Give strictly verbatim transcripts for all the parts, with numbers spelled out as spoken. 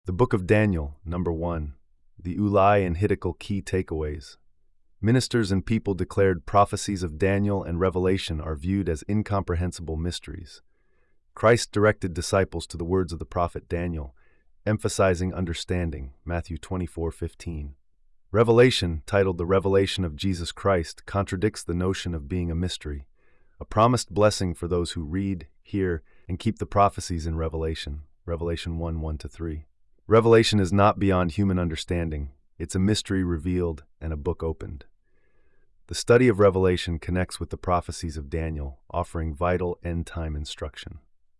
The Book of Daniel, number one. The Ulai and Hiddekel Key Takeaways. Ministers and people declared prophecies of Daniel and Revelation are viewed as incomprehensible mysteries. Christ directed disciples to the words of the prophet Daniel, emphasizing understanding, Matthew twenty-four fifteen. Revelation, titled The Revelation of Jesus Christ, contradicts the notion of being a mystery, a promised blessing for those who read, hear, and keep the prophecies in Revelation, Revelation one one to three. Revelation is not beyond human understanding. It's a mystery revealed and a book opened. The study of Revelation connects with the prophecies of Daniel, offering vital end-time instruction.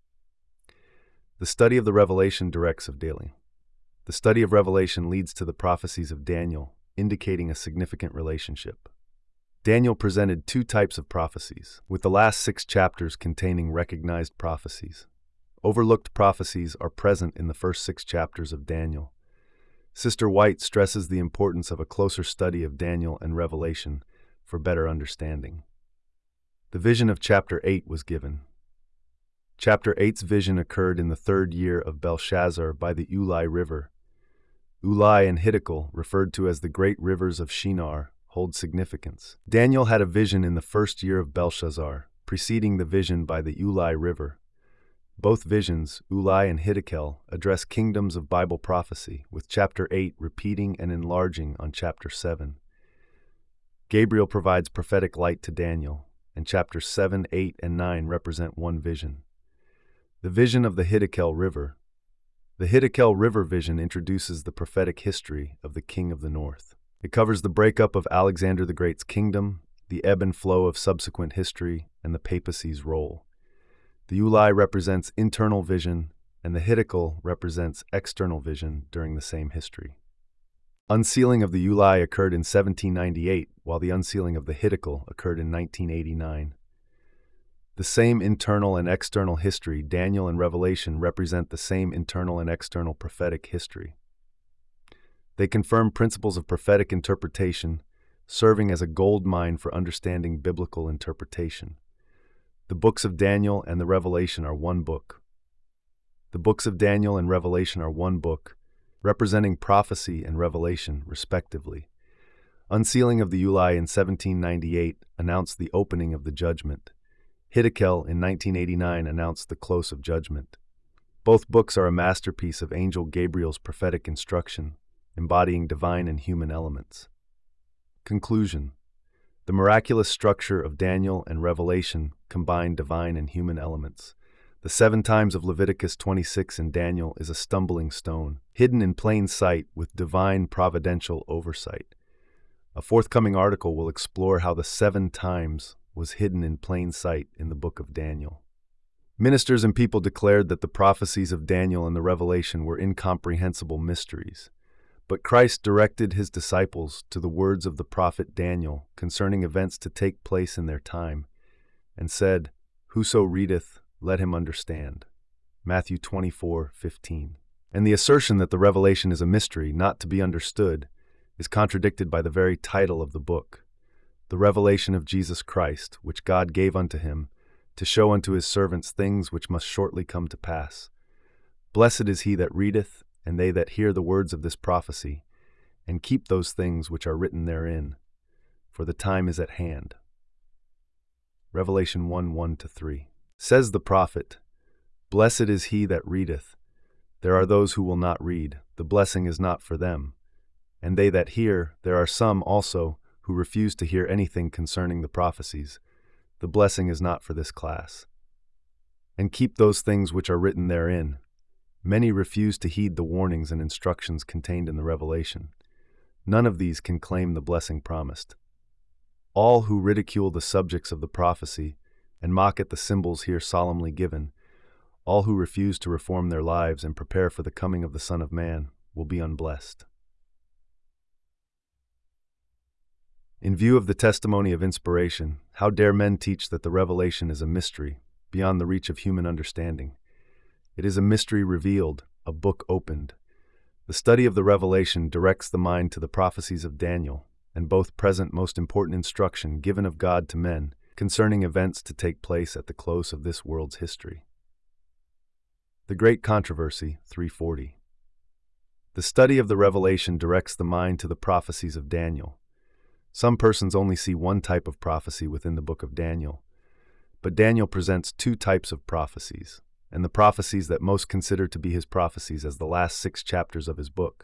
The study of the Revelation directs of daily. The study of Revelation leads to the prophecies of Daniel, indicating a significant relationship. Daniel presented two types of prophecies, with the last six chapters containing recognized prophecies. Overlooked prophecies are present in the first six chapters of Daniel. Sister White stresses the importance of a closer study of Daniel and Revelation for better understanding. The vision of chapter eight was given. Chapter eight's vision occurred in the third year of Belshazzar by the Ulai River. Ulai and Hiddekel, referred to as the great rivers of Shinar, hold significance. Daniel had a vision in the first year of Belshazzar, preceding the vision by the Ulai River. Both visions, Ulai and Hiddekel, address kingdoms of Bible prophecy, with chapter eight repeating and enlarging on chapter seven. Gabriel provides prophetic light to Daniel, and chapters seven, eight, and nine represent one vision. The vision of the Hiddekel River. The Hiddekel River vision introduces the prophetic history of the King of the North. It covers the breakup of Alexander the Great's kingdom, the ebb and flow of subsequent history, and the papacy's role. The Ulai represents internal vision, and the Hiddekel represents external vision during the same history. Unsealing of the Ulai occurred in seventeen ninety-eight, while the unsealing of the Hiddekel occurred in nineteen eighty-nine. The same internal and external history, Daniel and Revelation, represent the same internal and external prophetic history. They confirm principles of prophetic interpretation, serving as a gold mine for understanding biblical interpretation. The books of Daniel and the Revelation are one book. The books of Daniel and Revelation are one book, representing prophecy and revelation, respectively. Unsealing of the Ulai in seventeen ninety-eight announced the opening of the judgment. Hiddekel in nineteen eighty-nine announced the close of judgment. Both books are a masterpiece of Angel Gabriel's prophetic instruction, embodying divine and human elements. Conclusion. The miraculous structure of Daniel and Revelation combine divine and human elements. The seven times of Leviticus twenty-six in Daniel is a stumbling stone, hidden in plain sight with divine providential oversight. A forthcoming article will explore how the seven times was hidden in plain sight in the book of Daniel. Ministers and people declared that the prophecies of Daniel and the Revelation were incomprehensible mysteries. But Christ directed his disciples to the words of the prophet Daniel concerning events to take place in their time, and said, "Whoso readeth, let him understand." Matthew twenty-four fifteen. And the assertion that the Revelation is a mystery not to be understood is contradicted by the very title of the book, the revelation of Jesus Christ, which God gave unto him, to show unto his servants things which must shortly come to pass. Blessed is he that readeth, and they that hear the words of this prophecy, and keep those things which are written therein, for the time is at hand. Revelation one one to three. Says the prophet, "Blessed is he that readeth. There are those who will not read, the blessing is not for them. And they that hear, there are some also who refuse to hear anything concerning the prophecies. The blessing is not for this class. And keep those things which are written therein." Many refuse to heed the warnings and instructions contained in the Revelation. None of these can claim the blessing promised. All who ridicule the subjects of the prophecy and mock at the symbols here solemnly given, all who refuse to reform their lives and prepare for the coming of the Son of Man, will be unblessed. In view of the testimony of inspiration, how dare men teach that the Revelation is a mystery, beyond the reach of human understanding? It is a mystery revealed, a book opened. The study of the Revelation directs the mind to the prophecies of Daniel, and both present most important instruction given of God to men concerning events to take place at the close of this world's history. The Great Controversy, three forty. The study of the Revelation directs the mind to the prophecies of Daniel. Some persons only see one type of prophecy within the book of Daniel, but Daniel presents two types of prophecies, and the prophecies that most consider to be his prophecies as the last six chapters of his book.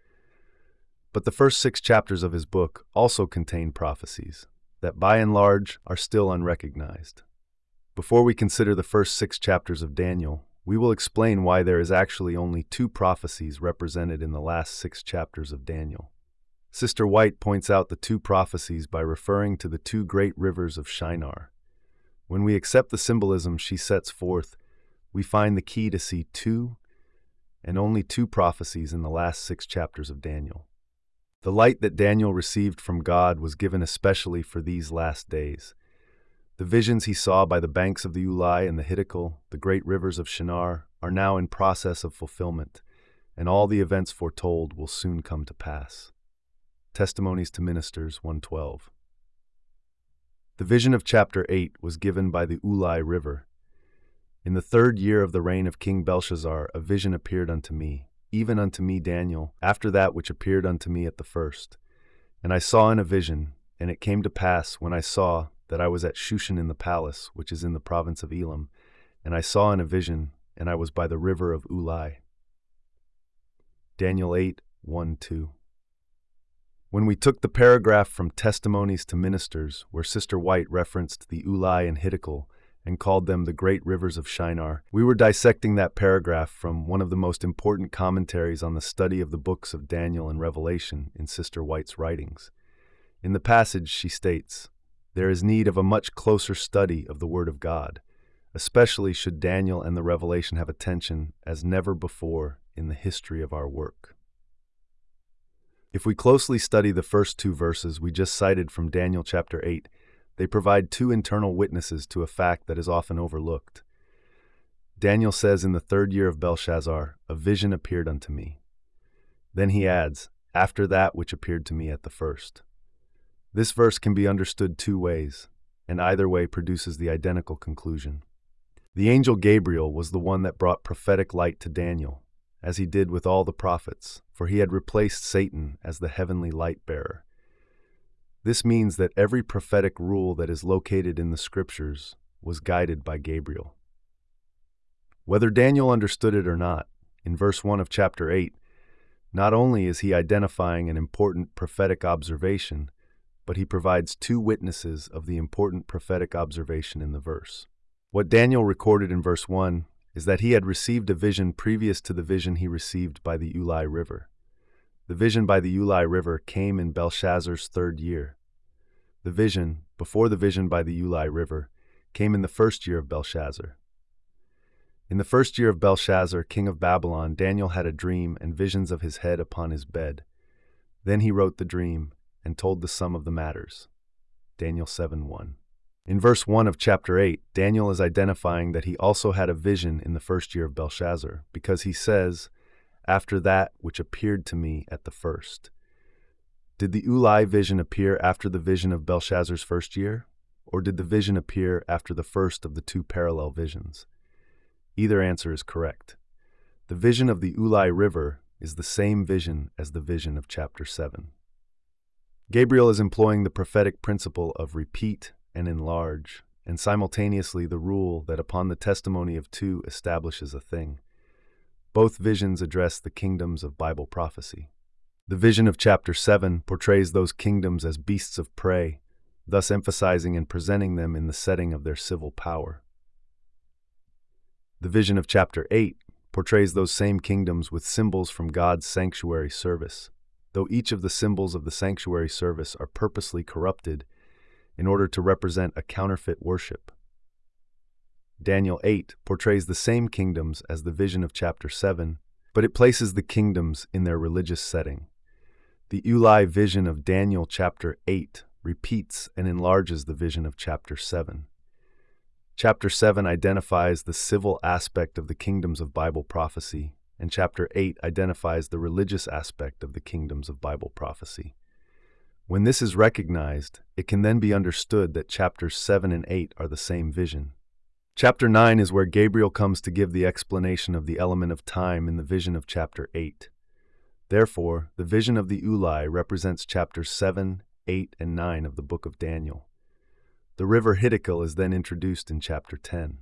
But the first six chapters of his book also contain prophecies that by and large are still unrecognized. Before we consider the first six chapters of Daniel, we will explain why there is actually only two prophecies represented in the last six chapters of Daniel. Sister White points out the two prophecies by referring to the two great rivers of Shinar. When we accept the symbolism she sets forth, we find the key to see two and only two prophecies in the last six chapters of Daniel. The light that Daniel received from God was given especially for these last days. The visions he saw by the banks of the Ulai and the Hiddekel, the great rivers of Shinar, are now in process of fulfillment, and all the events foretold will soon come to pass. Testimonies to Ministers one twelve. The vision of chapter eight was given by the Ulai River. In the third year of the reign of King Belshazzar, a vision appeared unto me, even unto me Daniel, after that which appeared unto me at the first. And I saw in a vision, and it came to pass, when I saw, that I was at Shushan in the palace, which is in the province of Elam, and I saw in a vision, and I was by the river of Ulai. Daniel eight, one to two. When we took the paragraph from Testimonies to Ministers, where Sister White referenced the Ulai and Hiddekel and called them the great rivers of Shinar, we were dissecting that paragraph from one of the most important commentaries on the study of the books of Daniel and Revelation in Sister White's writings. In the passage, she states, "There is need of a much closer study of the Word of God, especially should Daniel and the Revelation have attention as never before in the history of our work." If we closely study the first two verses we just cited from Daniel chapter eight, they provide two internal witnesses to a fact that is often overlooked. Daniel says in the third year of Belshazzar, "A vision appeared unto me." Then he adds, "after that which appeared to me at the first." This verse can be understood two ways, and either way produces the identical conclusion. The angel Gabriel was the one that brought prophetic light to Daniel, as he did with all the prophets, for he had replaced Satan as the heavenly light-bearer. This means that every prophetic rule that is located in the Scriptures was guided by Gabriel. Whether Daniel understood it or not, in verse one of chapter eight, not only is he identifying an important prophetic observation, but he provides two witnesses of the important prophetic observation in the verse. What Daniel recorded in verse one is that he had received a vision previous to the vision he received by the Ulai River. The vision by the Ulai River came in Belshazzar's third year. The vision, before the vision by the Ulai River, came in the first year of Belshazzar. In the first year of Belshazzar, king of Babylon, Daniel had a dream and visions of his head upon his bed. Then he wrote the dream and told the sum of the matters. Daniel seven one. In verse one of chapter eight, Daniel is identifying that he also had a vision in the first year of Belshazzar, because he says, "after that which appeared to me at the first." Did the Ulai vision appear after the vision of Belshazzar's first year, or did the vision appear after the first of the two parallel visions? Either answer is correct. The vision of the Ulai River is the same vision as the vision of chapter seven. Gabriel is employing the prophetic principle of repeat and enlarge, and simultaneously the rule that upon the testimony of two establishes a thing. Both visions address the kingdoms of Bible prophecy. The vision of chapter seven portrays those kingdoms as beasts of prey, thus emphasizing and presenting them in the setting of their civil power. The vision of chapter eight portrays those same kingdoms with symbols from God's sanctuary service, though each of the symbols of the sanctuary service are purposely corrupted in order to represent a counterfeit worship. Daniel eight portrays the same kingdoms as the vision of chapter seven, but it places the kingdoms in their religious setting. The Ulai vision of Daniel chapter eight repeats and enlarges the vision of chapter seven. Chapter seven identifies the civil aspect of the kingdoms of Bible prophecy, and chapter eight identifies the religious aspect of the kingdoms of Bible prophecy. When this is recognized, it can then be understood that chapters seven and eight are the same vision. Chapter nine is where Gabriel comes to give the explanation of the element of time in the vision of chapter eight. Therefore, the vision of the Ulai represents chapters seven, eight, and nine of the book of Daniel. The river Hiddekel is then introduced in chapter ten.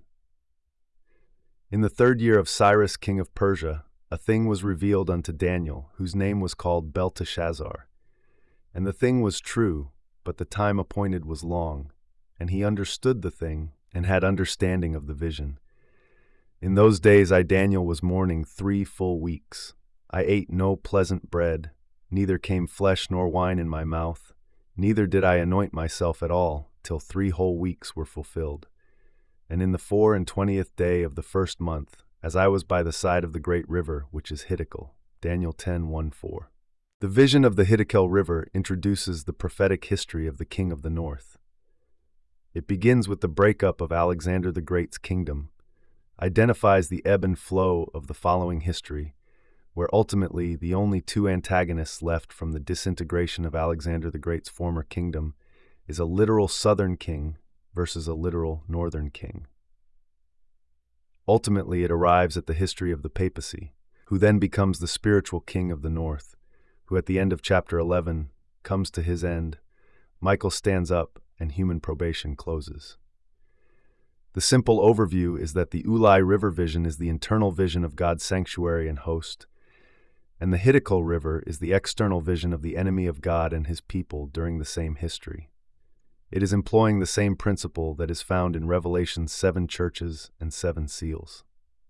In the third year of Cyrus, king of Persia, a thing was revealed unto Daniel, whose name was called Belteshazzar. And the thing was true, but the time appointed was long, and he understood the thing, and had understanding of the vision. In those days I, Daniel, was mourning three full weeks. I ate no pleasant bread, neither came flesh nor wine in my mouth, neither did I anoint myself at all, till three whole weeks were fulfilled. And in the four and twentieth day of the first month, as I was by the side of the great river, which is Hiddekel. Daniel ten, one, four. The vision of the Hiddekel River introduces the prophetic history of the king of the north. It begins with the breakup of Alexander the Great's kingdom, identifies the ebb and flow of the following history, where ultimately the only two antagonists left from the disintegration of Alexander the Great's former kingdom is a literal southern king versus a literal northern king. Ultimately, it arrives at the history of the papacy, who then becomes the spiritual king of the north, who at the end of chapter eleven comes to his end. Michael stands up and human probation closes. The simple overview is that the Ulai River vision is the internal vision of God's sanctuary and host, and the Hiddekel River is the external vision of the enemy of God and his people during the same history. It is employing the same principle that is found in Revelation's seven churches and seven seals.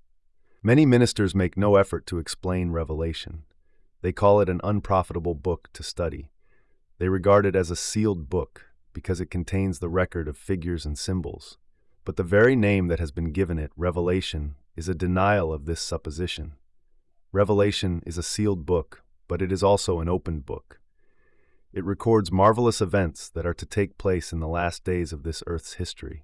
Many ministers make no effort to explain Revelation. They call it an unprofitable book to study. They regard it as a sealed book because it contains the record of figures and symbols. But the very name that has been given it, Revelation, is a denial of this supposition. Revelation is a sealed book, but it is also an opened book. It records marvelous events that are to take place in the last days of this earth's history.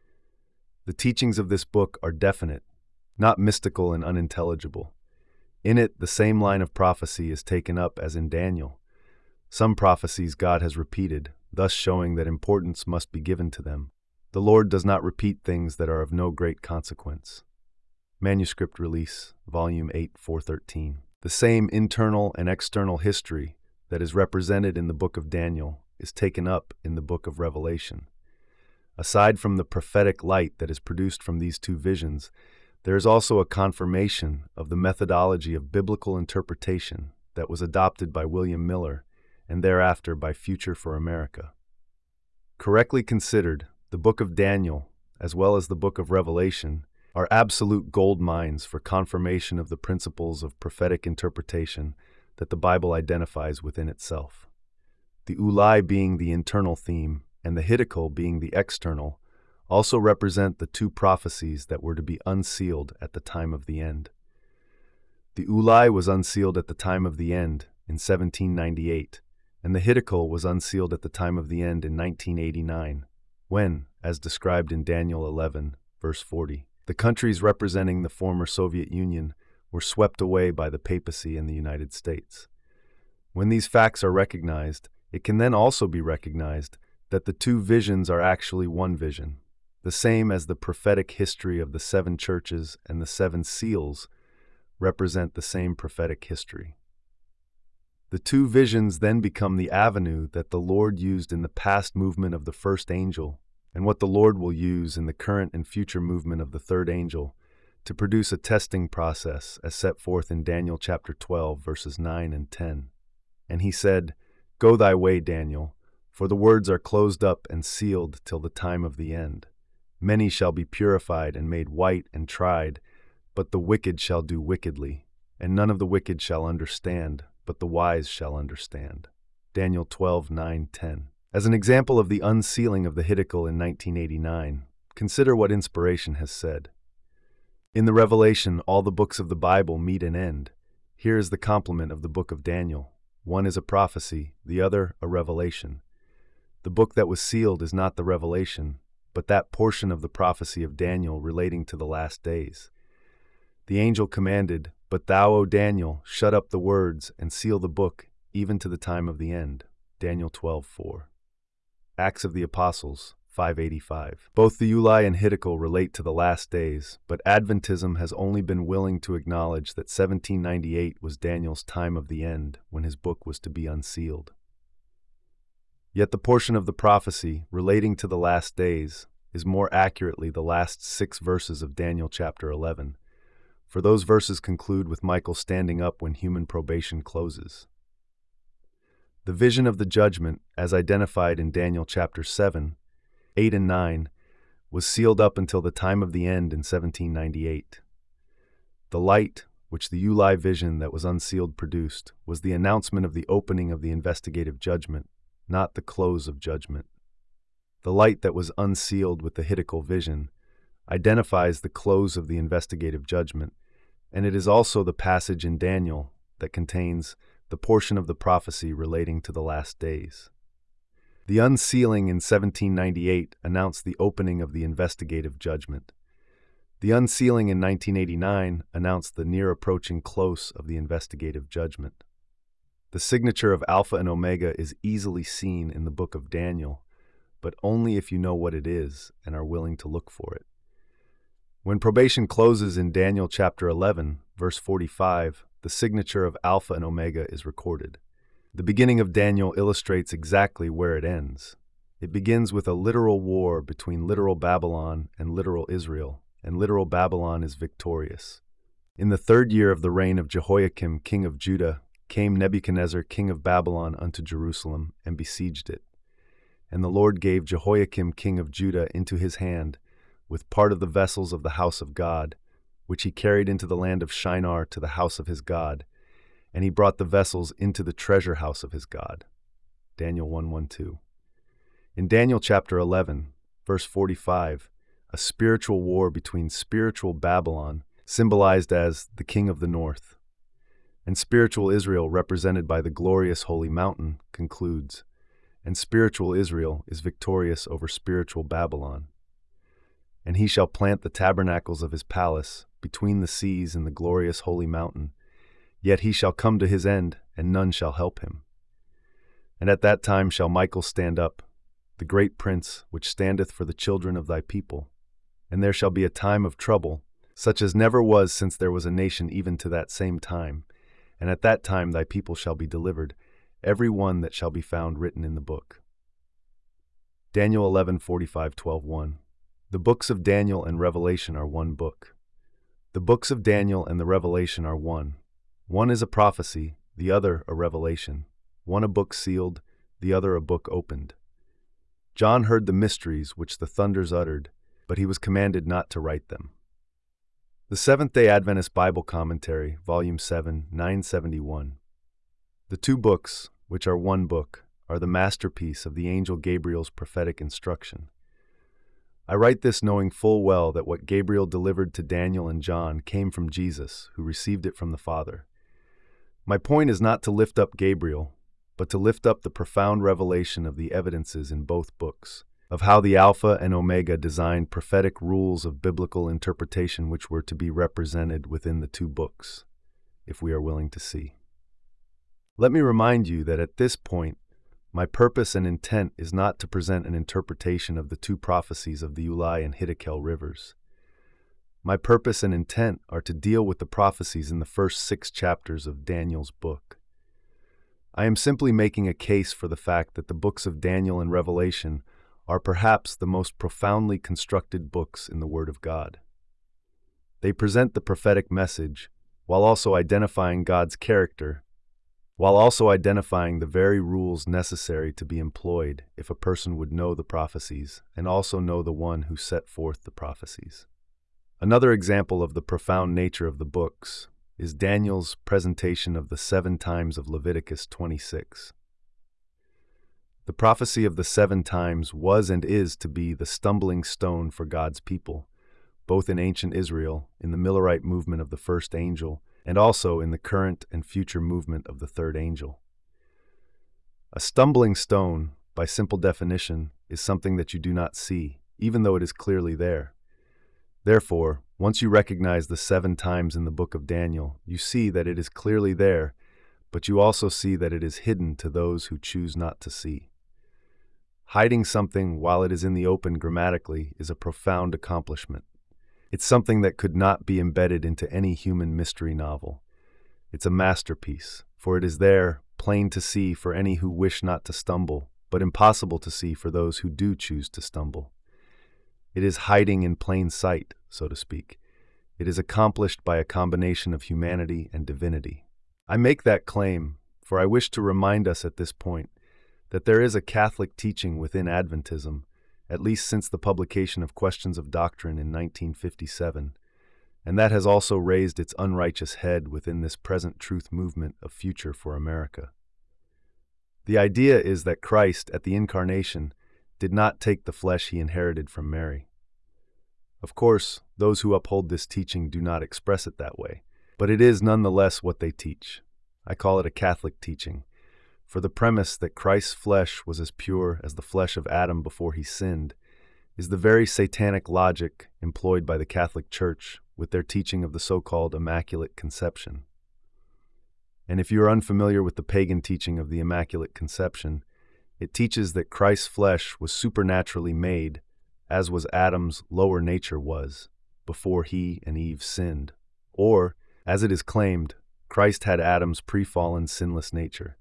The teachings of this book are definite, not mystical and unintelligible. In it, the same line of prophecy is taken up as in Daniel. Some prophecies God has repeated, thus showing that importance must be given to them. The Lord does not repeat things that are of no great consequence. Manuscript Release, Volume eight, four thirteen. The same internal and external history that is represented in the book of Daniel is taken up in the book of Revelation. Aside from the prophetic light that is produced from these two visions, there is also a confirmation of the methodology of biblical interpretation that was adopted by William Miller and thereafter by Future for America. Correctly considered, the book of Daniel, as well as the book of Revelation, are absolute gold mines for confirmation of the principles of prophetic interpretation that the Bible identifies within itself. The Ulai being the internal theme and the Hiddekel being the external also represent the two prophecies that were to be unsealed at the time of the end. The Ulai was unsealed at the time of the end in seventeen ninety-eight, and the Hiddekel was unsealed at the time of the end in nineteen eighty-nine, when, as described in Daniel eleven, verse forty, the countries representing the former Soviet Union were swept away by the papacy in the United States. When these facts are recognized, it can then also be recognized that the two visions are actually one vision, the same as the prophetic history of the seven churches and the seven seals represent the same prophetic history. The two visions then become the avenue that the Lord used in the past movement of the first angel and what the Lord will use in the current and future movement of the third angel to produce a testing process as set forth in Daniel chapter twelve, verses nine and ten. And he said, "Go thy way, Daniel, for the words are closed up and sealed till the time of the end. Many shall be purified and made white and tried, but the wicked shall do wickedly, and none of the wicked shall understand, but the wise shall understand." Daniel twelve, nine, ten. As an example of the unsealing of the Hiddekel in nineteen eighty-nine, consider what inspiration has said. In the Revelation, all the books of the Bible meet an end. Here is the complement of the book of Daniel. One is a prophecy, the other a revelation. The book that was sealed is not the revelation, but that portion of the prophecy of Daniel relating to the last days. The angel commanded, "But thou, O Daniel, shut up the words and seal the book, even to the time of the end." Daniel twelve, four. Acts of the Apostles, five eighty-five. Both the Ulai and Hiddekel relate to the last days, but Adventism has only been willing to acknowledge that seventeen ninety-eight was Daniel's time of the end, when his book was to be unsealed. Yet the portion of the prophecy relating to the last days is more accurately the last six verses of Daniel chapter eleven, for those verses conclude with Michael standing up when human probation closes. The vision of the judgment, as identified in Daniel chapter seven, eight and nine, was sealed up until the time of the end in seventeen ninety-eight. The light, which the Ulai vision that was unsealed produced, was the announcement of the opening of the investigative judgment, not the close of judgment. The light that was unsealed with the Hiddekel vision identifies the close of the investigative judgment, and it is also the passage in Daniel that contains the portion of the prophecy relating to the last days. The unsealing in seventeen ninety-eight announced the opening of the investigative judgment. The unsealing in nineteen eighty-nine announced the near approaching close of the investigative judgment. The signature of Alpha and Omega is easily seen in the book of Daniel, but only if you know what it is and are willing to look for it. When probation closes in Daniel chapter eleven, verse forty-five, the signature of Alpha and Omega is recorded. The beginning of Daniel illustrates exactly where it ends. It begins with a literal war between literal Babylon and literal Israel, and literal Babylon is victorious. In the third year of the reign of Jehoiakim, king of Judah, came Nebuchadnezzar, king of Babylon, unto Jerusalem, and besieged it. And the Lord gave Jehoiakim, king of Judah, into his hand, with part of the vessels of the house of God, which he carried into the land of Shinar to the house of his God, and he brought the vessels into the treasure house of his God. Daniel one twelve. In Daniel chapter eleven, verse forty-five, a spiritual war between spiritual Babylon, symbolized as the king of the north, and spiritual Israel, represented by the glorious holy mountain, concludes, and spiritual Israel is victorious over spiritual Babylon. And he shall plant the tabernacles of his palace between the seas and the glorious holy mountain, yet he shall come to his end, and none shall help him. And at that time shall Michael stand up, the great prince, which standeth for the children of thy people. And there shall be a time of trouble, such as never was since there was a nation even to that same time. And at that time thy people shall be delivered, every one that shall be found written in the book. Daniel eleven forty-five twelve one. The books of Daniel and Revelation are one book. The books of Daniel and the Revelation are one. One is a prophecy, the other a revelation. One a book sealed, the other a book opened. John heard the mysteries which the thunders uttered, but he was commanded not to write them. The Seventh-day Adventist Bible Commentary, Volume seven, nine seventy-one. The two books, which are one book, are the masterpiece of the angel Gabriel's prophetic instruction. I write this knowing full well that what Gabriel delivered to Daniel and John came from Jesus, who received it from the Father. My point is not to lift up Gabriel, but to lift up the profound revelation of the evidences in both books, of how the Alpha and Omega designed prophetic rules of biblical interpretation which were to be represented within the two books, if we are willing to see. Let me remind you that at this point, my purpose and intent is not to present an interpretation of the two prophecies of the Ulai and Hiddekel rivers. My purpose and intent are to deal with the prophecies in the first six chapters of Daniel's book. I am simply making a case for the fact that the books of Daniel and Revelation are perhaps the most profoundly constructed books in the Word of God. They present the prophetic message while also identifying God's character, while also identifying the very rules necessary to be employed if a person would know the prophecies and also know the one who set forth the prophecies. Another example of the profound nature of the books is Daniel's presentation of the seven times of Leviticus twenty-six. The prophecy of the seven times was and is to be the stumbling stone for God's people, both in ancient Israel, in the Millerite movement of the first angel, and also in the current and future movement of the third angel. A stumbling stone, by simple definition, is something that you do not see, even though it is clearly there. Therefore, once you recognize the seven times in the book of Daniel, you see that it is clearly there, but you also see that it is hidden to those who choose not to see. Hiding something while it is in the open grammatically is a profound accomplishment. It's something that could not be embedded into any human mystery novel. It's a masterpiece, for it is there, plain to see for any who wish not to stumble, but impossible to see for those who do choose to stumble. It is hiding in plain sight, so to speak. It is accomplished by a combination of humanity and divinity. I make that claim, for I wish to remind us at this point that there is a Catholic teaching within Adventism, at least since the publication of Questions of Doctrine in nineteen fifty-seven, and that has also raised its unrighteous head within this present truth movement of Future for America. The idea is that Christ, at the Incarnation, did not take the flesh he inherited from Mary. Of course, those who uphold this teaching do not express it that way, but it is nonetheless what they teach. I call it a Catholic teaching, for the premise that Christ's flesh was as pure as the flesh of Adam before he sinned is the very satanic logic employed by the Catholic Church with their teaching of the so-called Immaculate Conception. And if you are unfamiliar with the pagan teaching of the Immaculate Conception, it teaches that Christ's flesh was supernaturally made, as was Adam's lower nature was, before he and Eve sinned. Or, as it is claimed, Christ had Adam's pre-fallen sinless nature.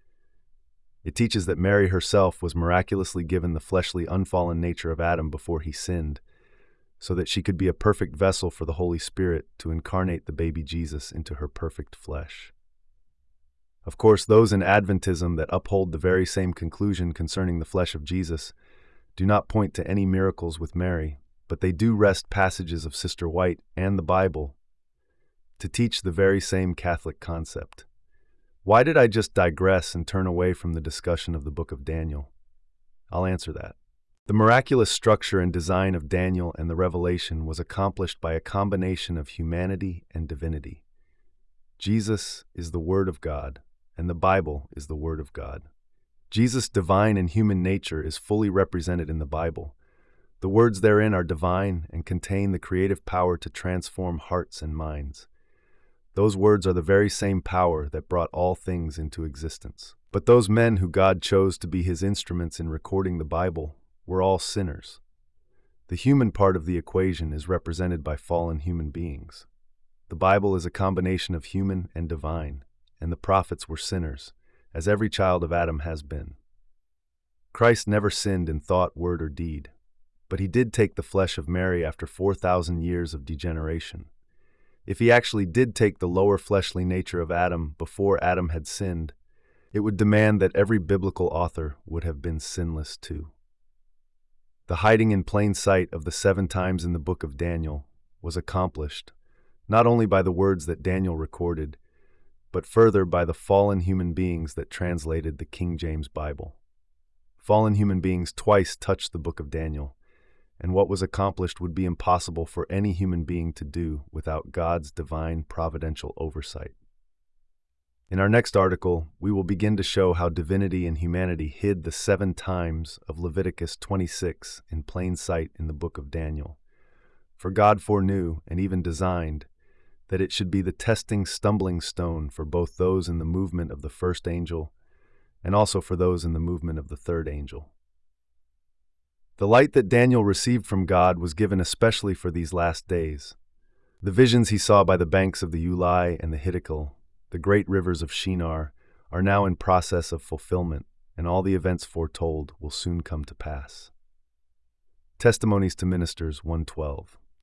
It teaches that Mary herself was miraculously given the fleshly unfallen nature of Adam before he sinned, so that she could be a perfect vessel for the Holy Spirit to incarnate the baby Jesus into her perfect flesh. Of course, those in Adventism that uphold the very same conclusion concerning the flesh of Jesus do not point to any miracles with Mary, but they do wrest passages of Sister White and the Bible to teach the very same Catholic concept. Why did I just digress and turn away from the discussion of the book of Daniel? I'll answer that. The miraculous structure and design of Daniel and the Revelation was accomplished by a combination of humanity and divinity. Jesus is the Word of God, and the Bible is the Word of God. Jesus' divine and human nature is fully represented in the Bible. The words therein are divine and contain the creative power to transform hearts and minds. Those words are the very same power that brought all things into existence. But those men who God chose to be his instruments in recording the Bible were all sinners. The human part of the equation is represented by fallen human beings. The Bible is a combination of human and divine, and the prophets were sinners, as every child of Adam has been. Christ never sinned in thought, word, or deed, but he did take the flesh of Mary after four thousand years of degeneration. If he actually did take the lower fleshly nature of Adam before Adam had sinned, it would demand that every biblical author would have been sinless too. The hiding in plain sight of the seven times in the book of Daniel was accomplished not only by the words that Daniel recorded, but further by the fallen human beings that translated the King James Bible. Fallen human beings twice touched the book of Daniel, and what was accomplished would be impossible for any human being to do without God's divine providential oversight. In our next article, we will begin to show how divinity and humanity hid the seven times of Leviticus twenty-six in plain sight in the book of Daniel. For God foreknew and even designed that it should be the testing stumbling stone for both those in the movement of the first angel and also for those in the movement of the third angel. The light that Daniel received from God was given especially for these last days. The visions he saw by the banks of the Ulai and the Hiddekel, the great rivers of Shinar, are now in process of fulfillment, and all the events foretold will soon come to pass. Testimonies to Ministers one twelve.